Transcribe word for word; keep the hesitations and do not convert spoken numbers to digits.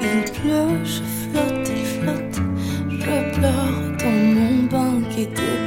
Il pleut, je flotte et flotte. Je pleure dans mon bain qui était